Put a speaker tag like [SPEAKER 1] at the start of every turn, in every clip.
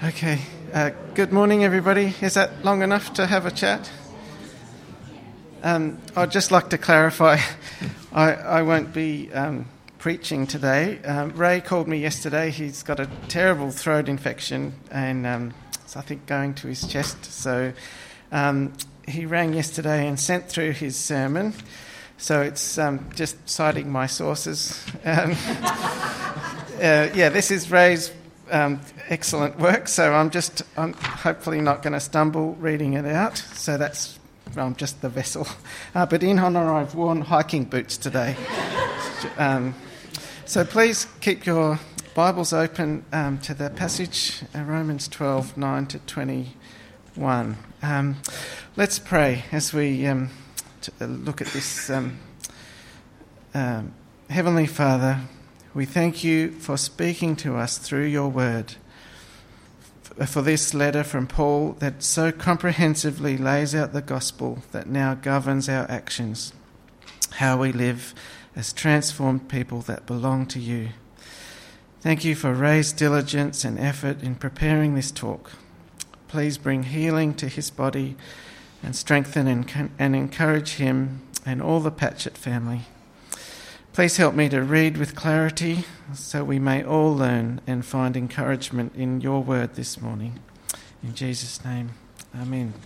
[SPEAKER 1] Okay, good morning everybody. Is that long enough to have a chat? I'd just like to clarify, I won't be preaching today. Ray called me yesterday. He's got a terrible throat infection and it's, I think, going to his chest. So he rang yesterday and sent through his sermon. So it's just citing my sources. This is Ray's excellent work, so I'm hopefully not going to stumble reading it out. So that's just the vessel. But in honour, I've worn hiking boots today. So please keep your Bibles open to the passage, Romans 12, 9 to 21. Let's pray as we look at this. Heavenly Father, we thank you for speaking to us through your word, for this letter from Paul that so comprehensively lays out the gospel that now governs our actions, how we live as transformed people that belong to you. Thank you for Ray's diligence and effort in preparing this talk. Please bring healing to his body and strengthen and encourage him and all the Patchett family. Please help me to read with clarity so we may all learn and find encouragement in your word this morning. In Jesus' name, amen.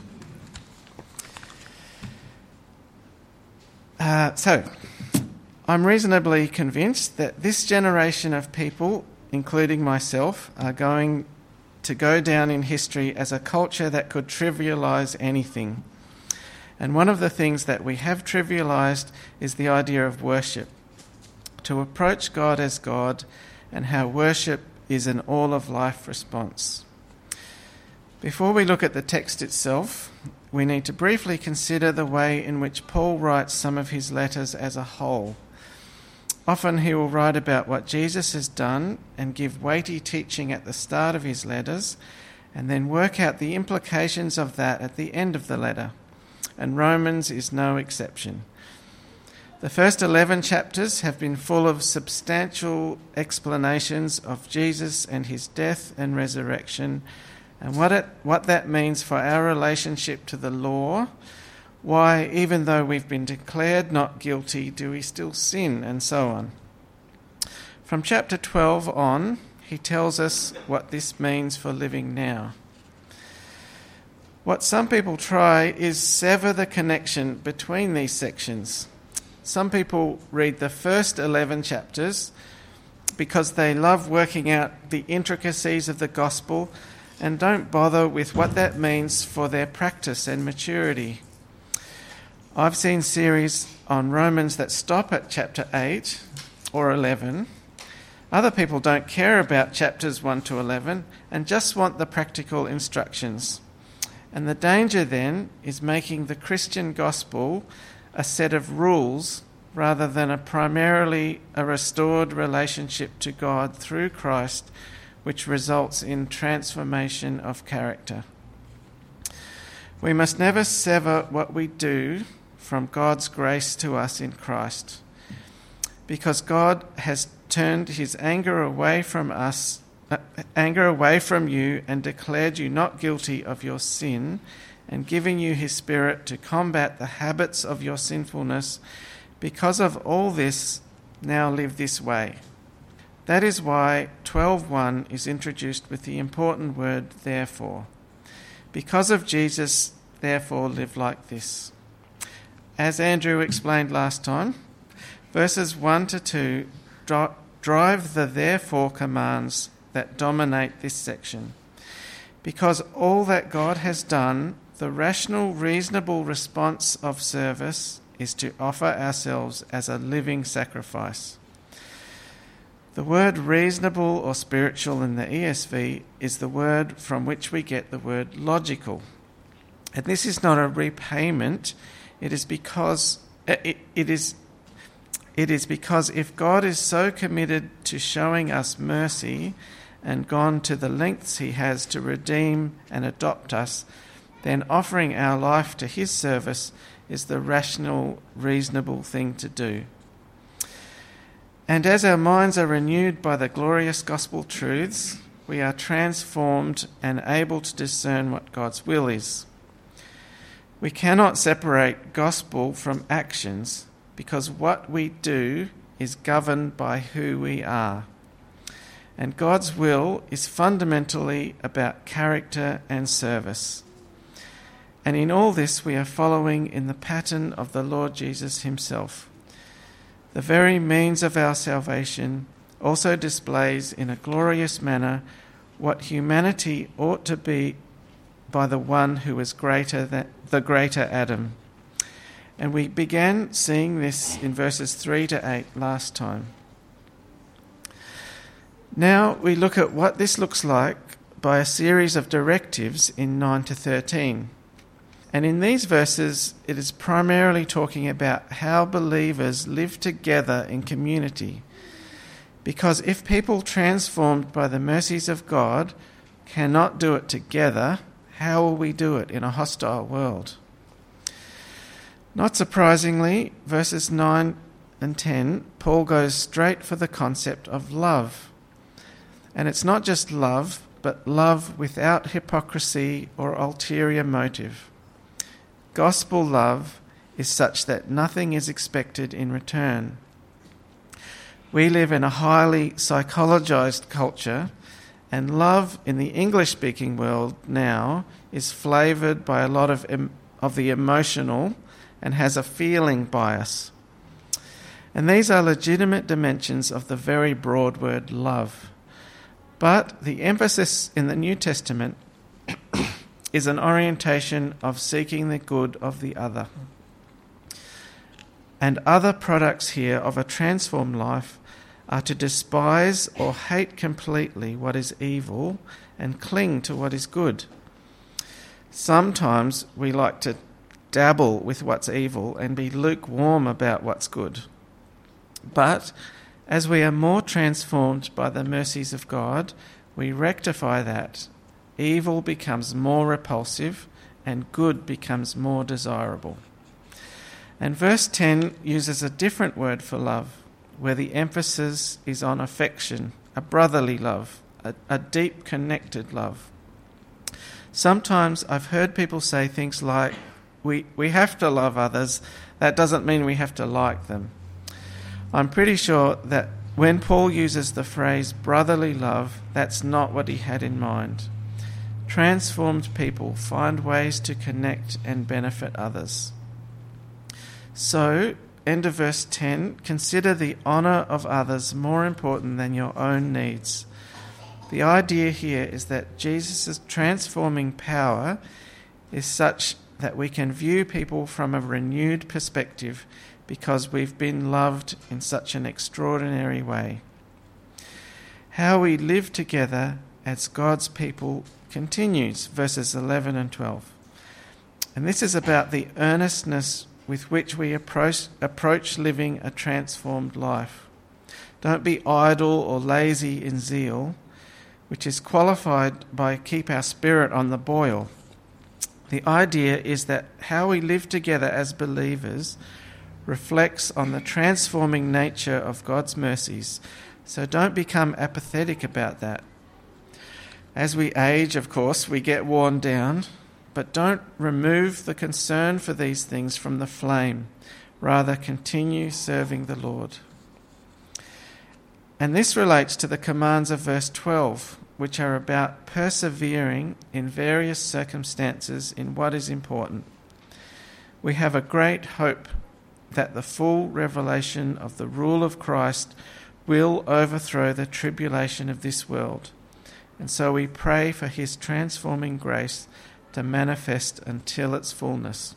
[SPEAKER 1] So, I'm reasonably convinced that this generation of people, including myself, are going to go down in history as a culture that could trivialise anything. And one of the things that we have trivialised is the idea of worship. To approach God as God, and how worship is an all-of-life response. Before we look at the text itself, we need to briefly consider the way in which Paul writes some of his letters as a whole. Often he will write about what Jesus has done and give weighty teaching at the start of his letters, and then work out the implications of that at the end of the letter. And Romans is no exception. The first 11 chapters have been full of substantial explanations of Jesus and his death and resurrection, and what that means for our relationship to the law, why, even though we've been declared not guilty, do we still sin, and so on. From chapter 12 on, he tells us what this means for living now. What some people try is sever the connection between these sections. Some people read the first 11 chapters because they love working out the intricacies of the gospel and don't bother with what that means for their practice and maturity. I've seen series on Romans that stop at chapter 8 or 11. Other people don't care about chapters 1 to 11 and just want the practical instructions. And the danger then is making the Christian gospel a set of rules rather than primarily a restored relationship to God through Christ, which results in transformation of character. We must never sever what we do from God's grace to us in Christ, because God has turned his anger away from you and declared you not guilty of your sin, and giving you his Spirit to combat the habits of your sinfulness. Because of all this, now live this way. That is why 12:1 is introduced with the important word therefore. Because of Jesus, therefore live like this. As Andrew explained last time, verses 1 to 2 drive the therefore commands that dominate this section. Because all that God has done, the rational, reasonable response of service is to offer ourselves as a living sacrifice. The word reasonable or spiritual in the ESV is the word from which we get the word logical. And this is not a repayment, it is because if God is so committed to showing us mercy and gone to the lengths he has to redeem and adopt us, then offering our life to his service is the rational, reasonable thing to do. And as our minds are renewed by the glorious gospel truths, we are transformed and able to discern what God's will is. We cannot separate gospel from actions because what we do is governed by who we are. And God's will is fundamentally about character and service. And in all this we are following in the pattern of the Lord Jesus himself. The very means of our salvation also displays in a glorious manner what humanity ought to be by the one who is greater than the greater Adam. And we began seeing this in verses 3 to 8 last time. Now we look at what this looks like by a series of directives in 9 to 13. And in these verses, it is primarily talking about how believers live together in community. Because if people transformed by the mercies of God cannot do it together, how will we do it in a hostile world? Not surprisingly, verses 9 and 10, Paul goes straight for the concept of love. And it's not just love, but love without hypocrisy or ulterior motive. Gospel love is such that nothing is expected in return. We live in a highly psychologized culture, and love in the English-speaking world now is flavoured by a lot of the emotional and has a feeling bias. And these are legitimate dimensions of the very broad word love. But the emphasis in the New Testament is an orientation of seeking the good of the other. And other products here of a transformed life are to despise or hate completely what is evil and cling to what is good. Sometimes we like to dabble with what's evil and be lukewarm about what's good. But as we are more transformed by the mercies of God, we rectify that. Evil becomes more repulsive and good becomes more desirable. And verse 10 uses a different word for love, where the emphasis is on affection, a brotherly love, a deep connected love. Sometimes I've heard people say things like, we have to love others, that doesn't mean we have to like them. I'm pretty sure that when Paul uses the phrase brotherly love, that's not what he had in mind. Transformed people find ways to connect and benefit others. So, end of verse 10, consider the honour of others more important than your own needs. The idea here is that Jesus' transforming power is such that we can view people from a renewed perspective because we've been loved in such an extraordinary way. How we live together as God's people continues, verses 11 and 12. And this is about the earnestness with which we approach living a transformed life. Don't be idle or lazy in zeal, which is qualified by keep our spirit on the boil. The idea is that how we live together as believers reflects on the transforming nature of God's mercies, so don't become apathetic about that. As we age, of course, we get worn down, but don't remove the concern for these things from the flame. Rather, continue serving the Lord. And this relates to the commands of verse 12, which are about persevering in various circumstances in what is important. We have a great hope that the full revelation of the rule of Christ will overthrow the tribulation of this world. And so we pray for his transforming grace to manifest until its fullness.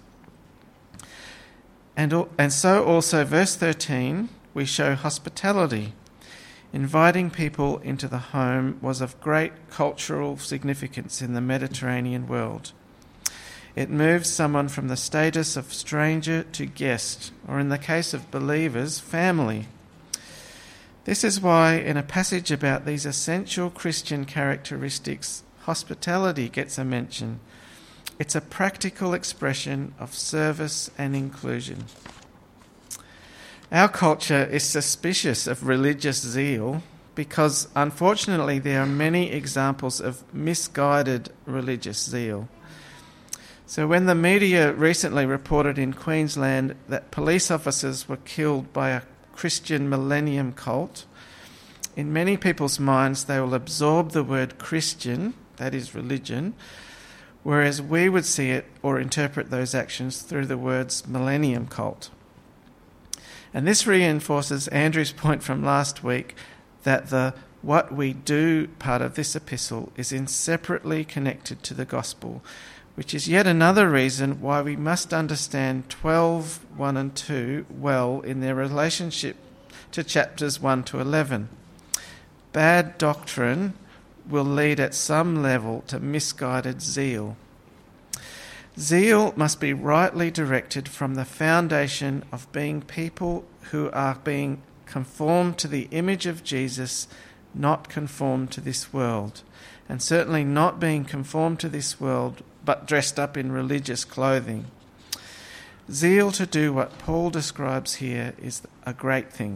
[SPEAKER 1] And so also, verse 13, we show hospitality. Inviting people into the home was of great cultural significance in the Mediterranean world. It moves someone from the status of stranger to guest, or in the case of believers, family. This is why in a passage about these essential Christian characteristics, hospitality gets a mention. It's a practical expression of service and inclusion. Our culture is suspicious of religious zeal, because unfortunately there are many examples of misguided religious zeal. So when the media recently reported in Queensland that police officers were killed by a Christian millennium cult, in many people's minds they will absorb the word Christian, that is religion, whereas we would see it or interpret those actions through the words millennium cult. And this reinforces Andrew's point from last week that the what we do part of this epistle is inseparably connected to the gospel, which is yet another reason why we must understand 12:1 and 2 well in their relationship to chapters 1 to 11. Bad doctrine will lead at some level to misguided zeal. Zeal must be rightly directed from the foundation of being people who are being conformed to the image of Jesus, not conformed to this world, and certainly not being conformed to this world but dressed up in religious clothing. Zeal to do what Paul describes here is a great thing.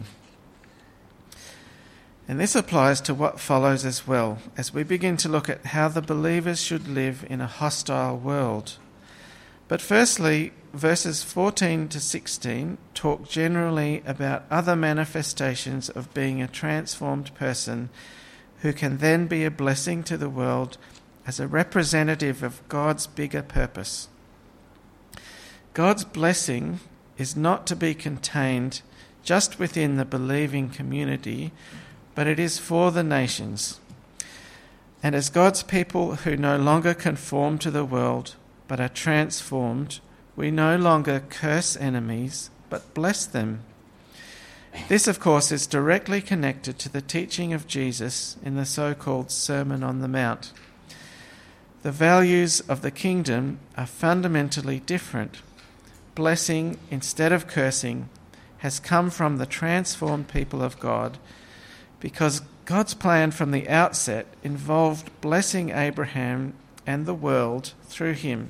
[SPEAKER 1] And this applies to what follows as well, as we begin to look at how the believers should live in a hostile world. But firstly, verses 14 to 16 talk generally about other manifestations of being a transformed person who can then be a blessing to the world as a representative of God's bigger purpose. God's blessing is not to be contained just within the believing community, but it is for the nations. And as God's people who no longer conform to the world, but are transformed, we no longer curse enemies, but bless them. This, of course, is directly connected to the teaching of Jesus in the so-called Sermon on the Mount. The values of the kingdom are fundamentally different. Blessing instead of cursing has come from the transformed people of God, because God's plan from the outset involved blessing Abraham and the world through him.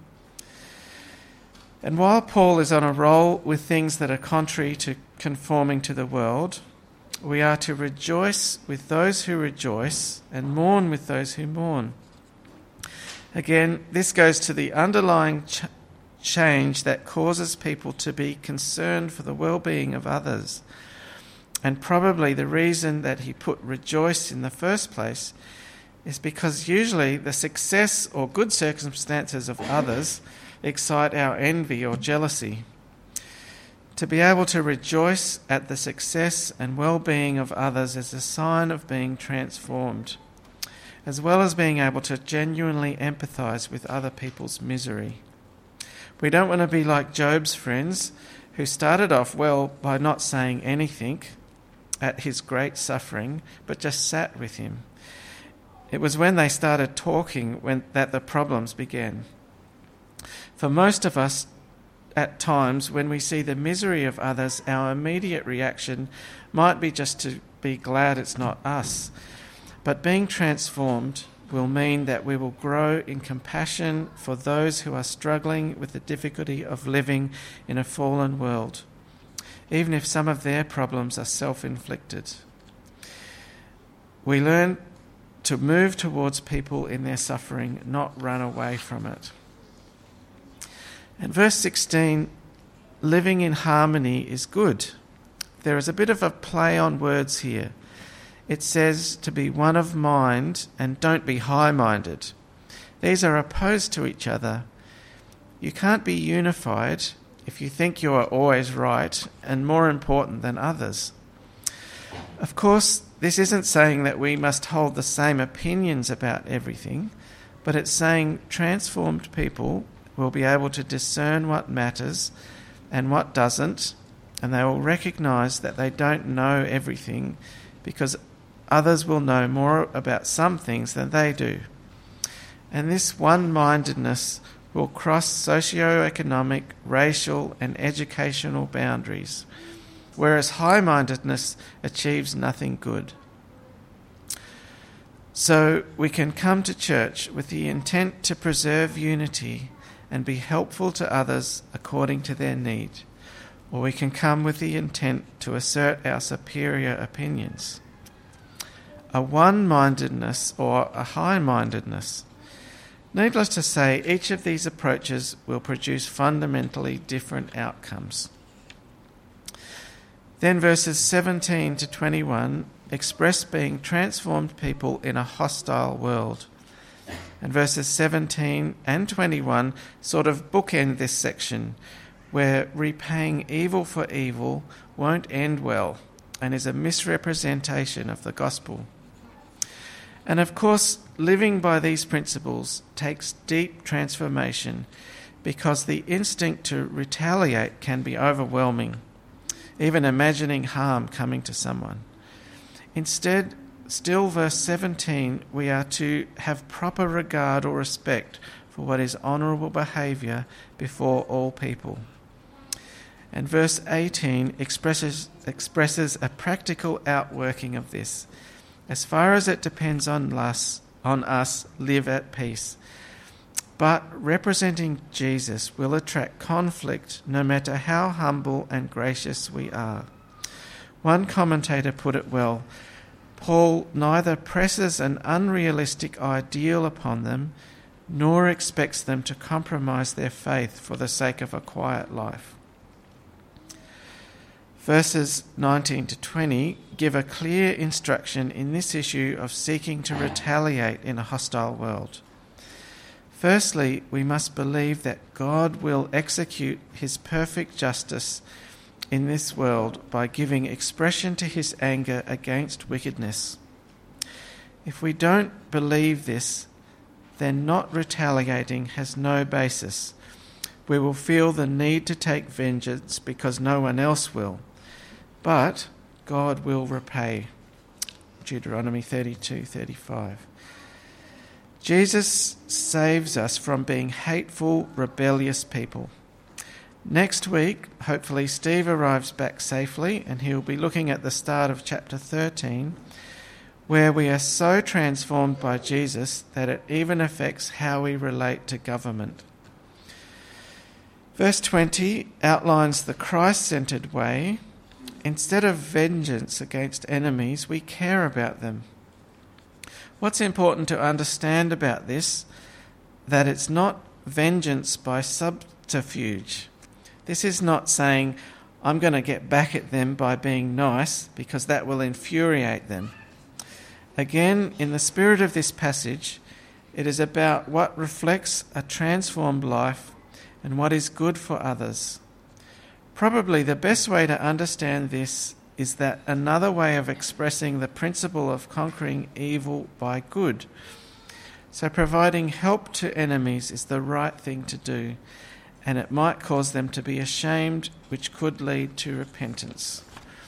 [SPEAKER 1] And while Paul is on a roll with things that are contrary to conforming to the world, we are to rejoice with those who rejoice and mourn with those who mourn. Again, this goes to the underlying change that causes people to be concerned for the well-being of others. And probably the reason that he put rejoice in the first place is because usually the success or good circumstances of others excite our envy or jealousy. To be able to rejoice at the success and well-being of others is a sign of being transformed, as well as being able to genuinely empathise with other people's misery. We don't want to be like Job's friends, who started off well by not saying anything at his great suffering, but just sat with him. It was when they started talking that the problems began. For most of us, at times, when we see the misery of others, our immediate reaction might be just to be glad it's not us. But being transformed will mean that we will grow in compassion for those who are struggling with the difficulty of living in a fallen world, even if some of their problems are self-inflicted. We learn to move towards people in their suffering, not run away from it. And verse 16, living in harmony is good. There is a bit of a play on words here. It says to be one of mind and don't be high-minded. These are opposed to each other. You can't be unified if you think you are always right and more important than others. Of course, this isn't saying that we must hold the same opinions about everything, but it's saying transformed people will be able to discern what matters and what doesn't, and they will recognise that they don't know everything because others will know more about some things than they do. And this one-mindedness will cross socio-economic, racial and educational boundaries, whereas high-mindedness achieves nothing good. So we can come to church with the intent to preserve unity and be helpful to others according to their need, or we can come with the intent to assert our superior opinions. a one-mindedness or a high-mindedness. Needless to say, each of these approaches will produce fundamentally different outcomes. Then verses 17 to 21 express being transformed people in a hostile world. And verses 17 and 21 sort of bookend this section, where repaying evil for evil won't end well and is a misrepresentation of the gospel. And of course, living by these principles takes deep transformation, because the instinct to retaliate can be overwhelming, even imagining harm coming to someone. Instead, still verse 17, we are to have proper regard or respect for what is honourable behaviour before all people. And verse 18 expresses a practical outworking of this. As far as it depends on us, live at peace. But representing Jesus will attract conflict no matter how humble and gracious we are. One commentator put it well: Paul neither presses an unrealistic ideal upon them, nor expects them to compromise their faith for the sake of a quiet life. Verses 19 to 20 give a clear instruction in this issue of seeking to retaliate in a hostile world. Firstly, we must believe that God will execute his perfect justice in this world by giving expression to his anger against wickedness. If we don't believe this, then not retaliating has no basis. We will feel the need to take vengeance because no one else will. But God will repay. Deuteronomy 32:35. Jesus saves us from being hateful, rebellious people. Next week, hopefully Steve arrives back safely, and he'll be looking at the start of chapter 13, where we are so transformed by Jesus that it even affects how we relate to government. Verse 20 outlines the Christ-centred way. Instead of vengeance against enemies, we care about them. What's important to understand about this, that it's not vengeance by subterfuge. This is not saying, I'm going to get back at them by being nice, because that will infuriate them. Again, in the spirit of this passage, it is about what reflects a transformed life and what is good for others. Probably the best way to understand this is that another way of expressing the principle of conquering evil by good. So providing help to enemies is the right thing to do, and it might cause them to be ashamed, which could lead to repentance.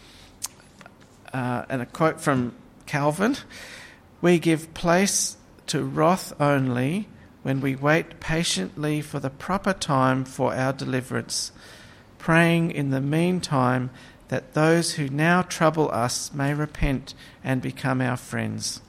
[SPEAKER 1] And a quote from Calvin: "We give place to wrath only when we wait patiently for the proper time for our deliverance, praying in the meantime that those who now trouble us may repent and become our friends."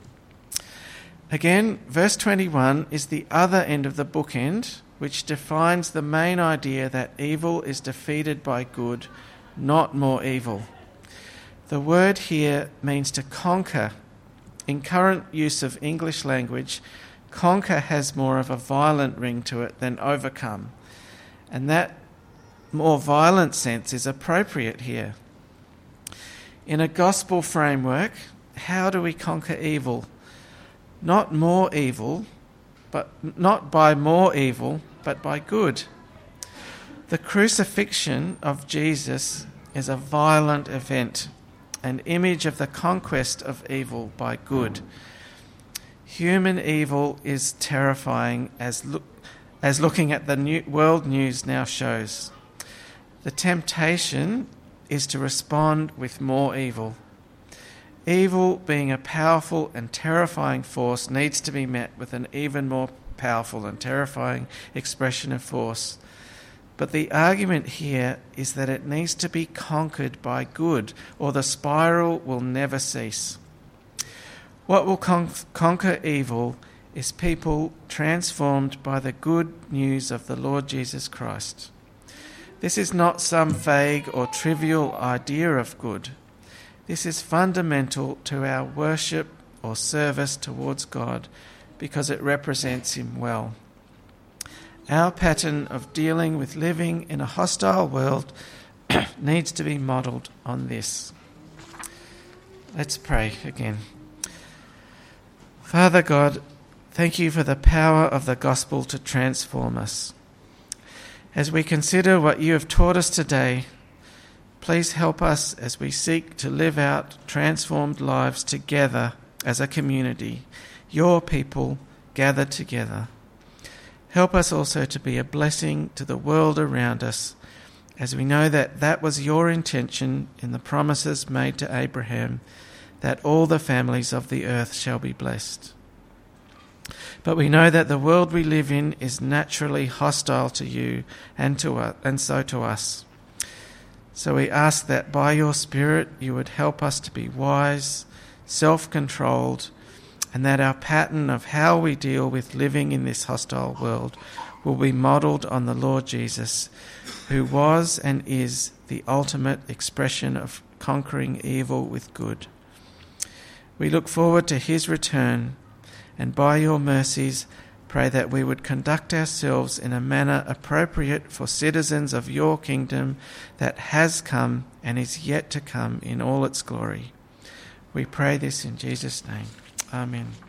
[SPEAKER 1] Again, verse 21 is the other end of the bookend, which defines the main idea that evil is defeated by good, not more evil. The word here means to conquer. In current use of English language, conquer has more of a violent ring to it than overcome, and that more violent sense is appropriate here. In a gospel framework, how do we conquer evil? Not more evil, but not by more evil, but by good. The crucifixion of Jesus is a violent event, an image of the conquest of evil by good. Human evil is terrifying, as looking at the world news now shows. The temptation is to respond with more evil. Evil, being a powerful and terrifying force, needs to be met with an even more powerful and terrifying expression of force. But the argument here is that it needs to be conquered by good, or the spiral will never cease. What will conquer evil is people transformed by the good news of the Lord Jesus Christ. This is not some vague or trivial idea of good. This is fundamental to our worship or service towards God because it represents him well. Our pattern of dealing with living in a hostile world needs to be modelled on this. Let's pray again. Father God, thank you for the power of the gospel to transform us. As we consider what you have taught us today, please help us as we seek to live out transformed lives together as a community, your people gathered together. Help us also to be a blessing to the world around us, as we know that that was your intention in the promises made to Abraham, that all the families of the earth shall be blessed. But we know that the world we live in is naturally hostile to you and so to us. So we ask that by your Spirit you would help us to be wise, self-controlled, and that our pattern of how we deal with living in this hostile world will be modelled on the Lord Jesus, who was and is the ultimate expression of conquering evil with good. We look forward to his return, and by your mercies pray that we would conduct ourselves in a manner appropriate for citizens of your kingdom that has come and is yet to come in all its glory. We pray this in Jesus' name. Amen.